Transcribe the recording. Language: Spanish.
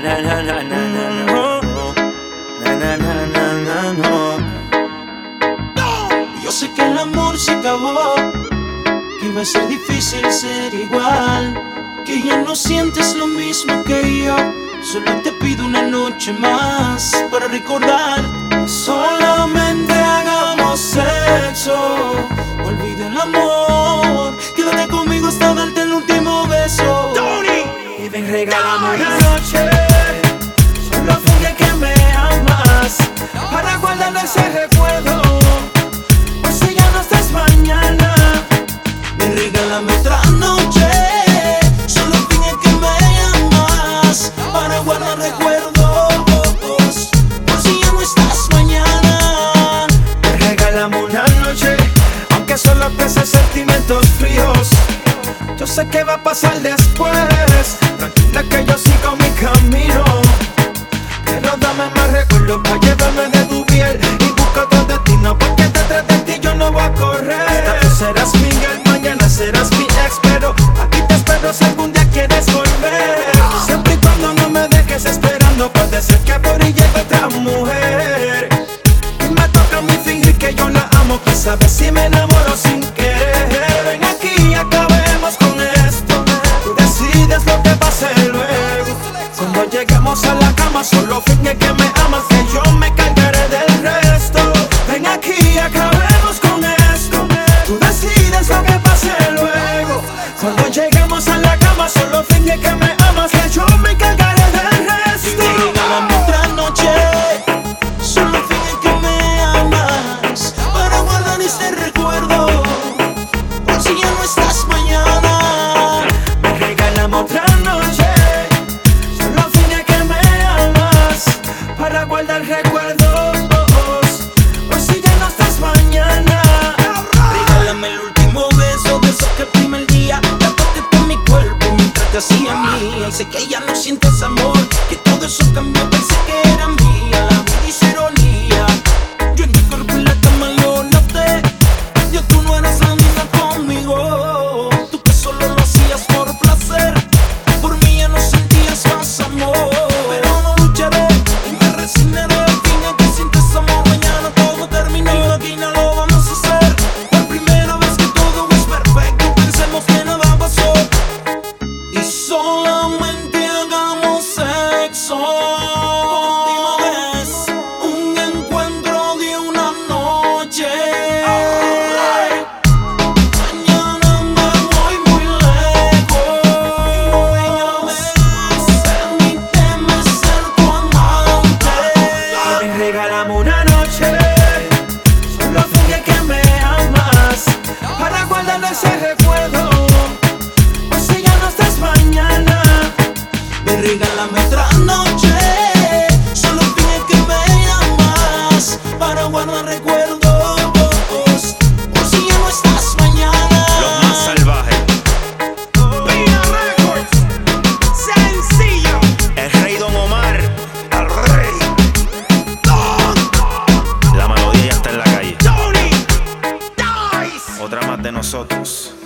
na na na na na no. Na na na na na no. Yo sé que el amor se acabó, que iba a ser difícil ser igual, que ya no sientes lo mismo que yo. Solo te pido una noche más para recordar. Solamente hagamos sexo, olvida el amor, quédate conmigo hasta darte el último beso. Tony, y ven, regálame una noche, solo finge que me amas, para guardar ese recuerdo, por si ya no estás mañana. Ven, regálame otra noche, solo finge que me amas, para guardar recuerdos, por si ya no estás mañana. Ven, regálame una noche, aunque solo pese sentimientos fríos. Yo sé que va a pasar después, tranquila que yo sigo mi camino, pero dame más recuerdos para llevarme de tu piel y busca otro destino, porque detrás de ti yo no voy a correr. Hasta tú serás mi girl, mañana serás mi ex, pero aquí te espero si algún día quieres volver. Siempre y cuando no me dejes esperando, puede ser que por ahí llegue otra mujer y me toca a mí fingir que yo la amo, que sabes si me enamoro sin querer. Ven aquí y acabemos con esto, tú decides lo que pase luego. Cuando lleguemos a la cama solo finge que me amas, que yo me cargaré del resto. Ven aquí y acabemos con esto, tú decides lo que pase luego. Cuando lleguemos a la cama solo finge que me amas, que yo me cargaré del resto. Regálame otra noche, solo finge que me amas, para guardar este recuerdo, por si ya no estás mañana. Me regálame otra noche, solo finge que me amas, para guardar recuerdos, por si ya no estás mañana. Regálame el último beso de esos que el primer día tapaste por mi cuerpo mientras te hacía mía. Y sé que ya no sientes amor, que todo eso cambió, pensé que era mía. La vida hizo ironía, yo en tu cuerpo en la cama lo noté. Ya tú no eras la misma conmigo, tú que solo lo hacías por placer, por mí ya no sentías más amor. Pero no lucharé y me resignaré, finge que sientes amor, mañana todo terminó y aquí no lo vamos a hacer. Por primera vez que todo es perfecto, pensemos que nada pasó y solamente hagamos sexo. Última vez, un encuentro de una noche. Mañana me voy muy lejos, permíteme ser tu amante. Ven, regálame una noche, solo finge que me amas, para guardar ese recuerdo, por si ya no estás mañana. Ven, regálame otra noche, solo finge que me amas, para guardar recuerdos, por si ya no estás mañana. los más salvajes. Pina Records, sencillo. El rey Don Omar. El rey La melodía ya está en la calle. Tony Dice. Otra más de nosotros.